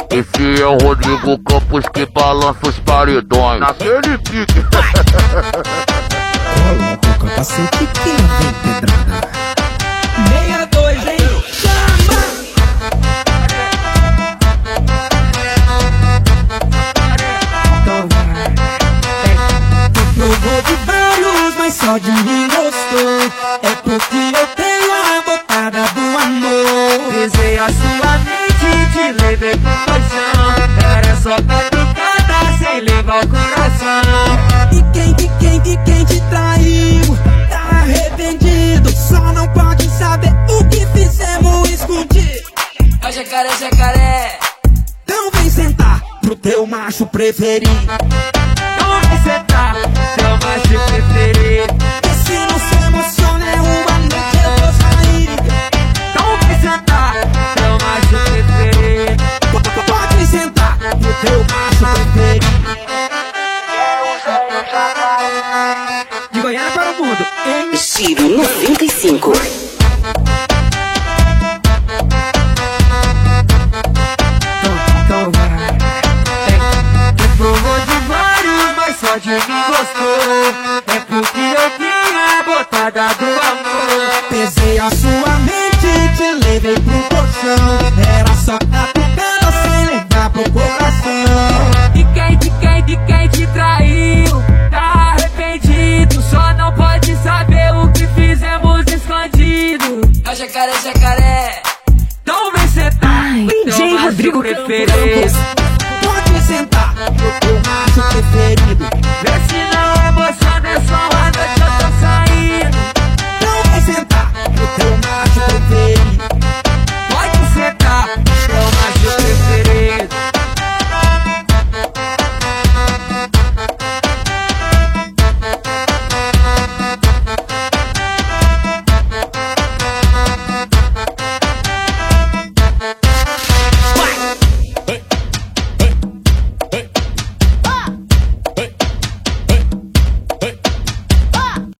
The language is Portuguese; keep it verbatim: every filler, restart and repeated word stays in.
Esse é o Rodrigo Campos que balança os paredões. Naquele pique. Coloca o capacete que não vem pedrada. Meia dois, hein? Chama! Então vai. Tu provou de vários, mas só de mim gostou. É porque eu tenho a botada do amor. Pesei a sua mente, te levei pro paixão. Era só catucada sem levar o coração. E quem, e quem, e quem te traiu? Tá arrependido, só não pode saber o que fizemos escondido. Ó jacaré, jacaré. Então vem sentar pro teu macho preferido. Então vem sentar, teu macho preferido. E se não se emociona é uma noite eu vou sair. Então vem sentar, teu macho preferido. Pode sentar pro teu macho preferido. De Goiânia para o mundo, hein? Giro noventa e cinco. Então vai. É, tu provou de vários, mas só de mim gostou. É porque eu tinha a botada do amor. Pesei a sua mente, te levei pro colchão. Era só catucando sem levar pro coração. E quem, de quem, de quem te traiu? Tá arrependido, só não pode saber o que fizemos escondido. Ó jacaré, jacaré. Então vem sentar, Ai, teu D J macho Rodrigo preferido. Campos.